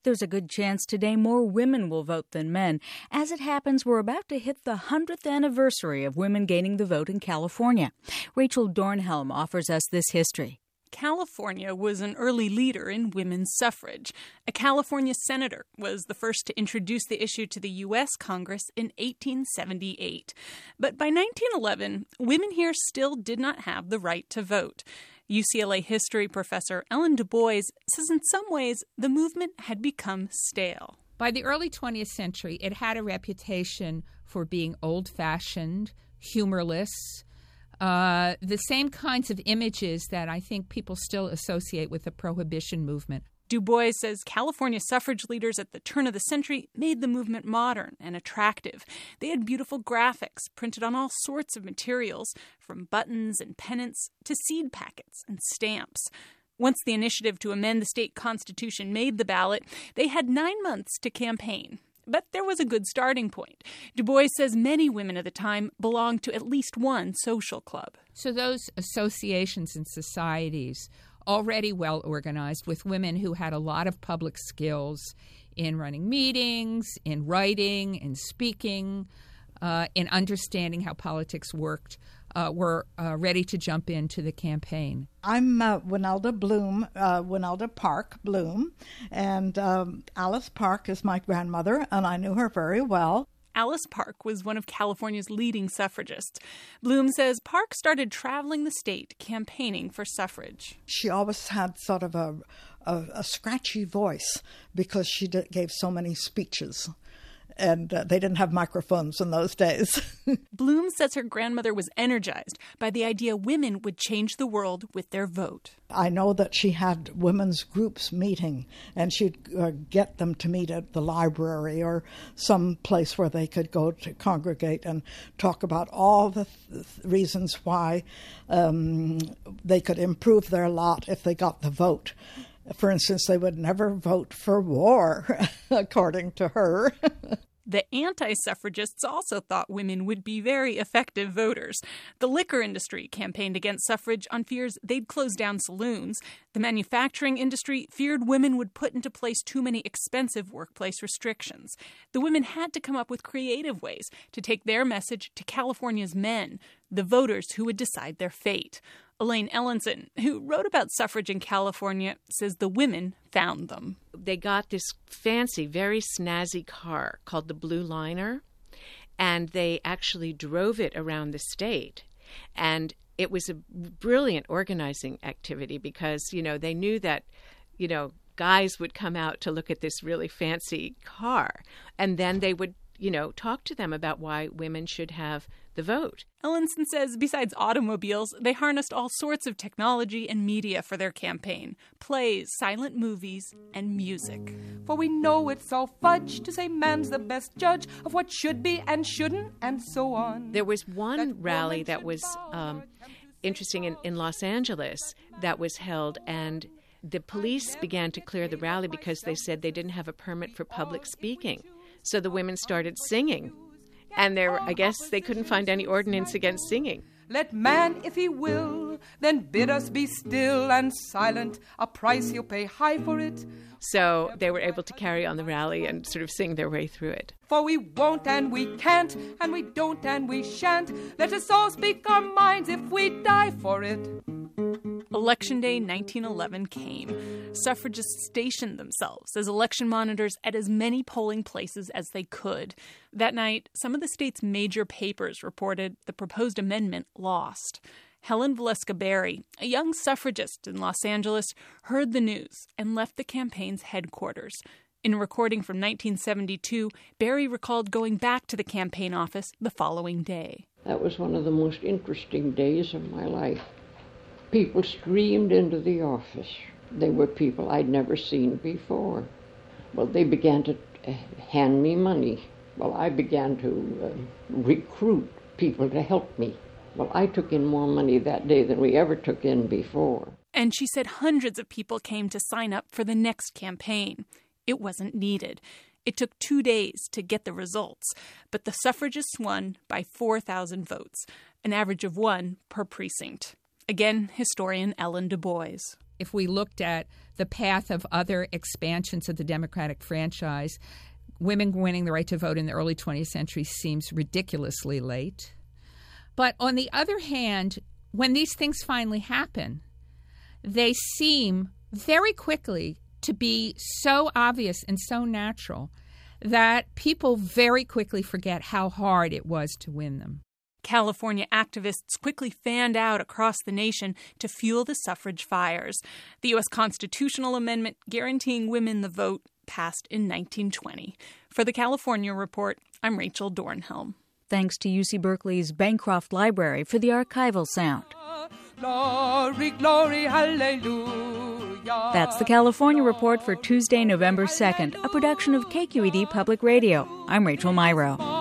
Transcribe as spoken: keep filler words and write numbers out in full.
There's a good chance today more women will vote than men. As it happens, we're about to hit the hundredth anniversary of women gaining the vote in California. Rachel Dornhelm offers us this history. California was an early leader in women's suffrage. A California senator was the first to introduce the issue to the U S Congress in eighteen seventy-eight. But by nineteen eleven, women here still did not have the right to vote. U C L A history professor Ellen Du Bois says in some ways the movement had become stale. By the early twentieth century, it had a reputation for being old-fashioned, humorless, Uh, the same kinds of images that I think people still associate with the prohibition movement. Du Bois says California suffrage leaders at the turn of the century made the movement modern and attractive. They had beautiful graphics printed on all sorts of materials, from buttons and pennants to seed packets and stamps. Once the initiative to amend the state constitution made the ballot, they had nine months to campaign. But there was a good starting point. Du Bois says many women at the time belonged to at least one social club. So those associations and societies, already well organized, with women who had a lot of public skills in running meetings, in writing, in speaking, uh, in understanding how politics worked, uh, were uh, ready to jump into the campaign. I'm uh, Winelda Bloom, uh, Winelda Park Bloom, and um, Alice Park is my grandmother, and I knew her very well. Alice Park was one of California's leading suffragists. Bloom says Park started traveling the state campaigning for suffrage. She always had sort of a, a, a scratchy voice because she did, gave so many speeches. And uh, they didn't have microphones in those days. Bloom says her grandmother was energized by the idea women would change the world with their vote. I know that she had women's groups meeting, and she'd uh, get them to meet at the library or some place where they could go to congregate and talk about all the th- reasons why um, they could improve their lot if they got the vote. For instance, they would never vote for war, according to her. The anti-suffragists also thought women would be very effective voters. The liquor industry campaigned against suffrage on fears they'd close down saloons. The manufacturing industry feared women would put into place too many expensive workplace restrictions. The women had to come up with creative ways to take their message to California's men, the voters who would decide their fate. Elaine Ellenson, who wrote about suffrage in California, says the women found them. They got this fancy, very snazzy car called the Blue Liner, and they actually drove it around the state. And it was a brilliant organizing activity because, you know, they knew that, you know, guys would come out to look at this really fancy car, and then they would, you know, talk to them about why women should have the vote. Ellenson says besides automobiles, they harnessed all sorts of technology and media for their campaign. Plays, silent movies, and music. For we know it's all fudge to say man's the best judge of what should be and shouldn't, and so on. There was one that rally that was um, interesting in, in Los Angeles that was held, and the police began to clear the rally because they said they didn't have a permit for public speaking. So the women started singing. And there, I guess they couldn't find any ordinance against singing. Let man, if he will, then bid us be still and silent, a price he'll pay high for it. So they were able to carry on the rally and sort of sing their way through it. For we won't and we can't, and we don't and we shan't. Let us all speak our minds if we die for it. Election Day nineteen eleven came. Suffragists stationed themselves as election monitors at as many polling places as they could. That night, some of the state's major papers reported the proposed amendment lost. Helen Valeska Berry, a young suffragist in Los Angeles, heard the news and left the campaign's headquarters. In a recording from nineteen seventy-two, Berry recalled going back to the campaign office the following day. That was one of the most interesting days of my life. People streamed into the office. They were people I'd never seen before. Well, they began to hand me money. Well, I began to uh, recruit people to help me. Well, I took in more money that day than we ever took in before. And she said hundreds of people came to sign up for the next campaign. It wasn't needed. It took two days to get the results, but the suffragists won by four thousand votes, an average of one per precinct. Again, historian Ellen Du Bois. If we looked at the path of other expansions of the democratic franchise, women winning the right to vote in the early twentieth century seems ridiculously late. But on the other hand, when these things finally happen, they seem very quickly to be so obvious and so natural that people very quickly forget how hard it was to win them. California activists quickly fanned out across the nation to fuel the suffrage fires. The U S constitutional amendment guaranteeing women the vote passed in nineteen twenty. For the California Report, I'm Rachel Dornhelm. Thanks to U C Berkeley's Bancroft Library for the archival sound. Glory, glory, hallelujah. That's the California Report for Tuesday, November second, a production of K Q E D Public Radio. I'm Rachel Myrow.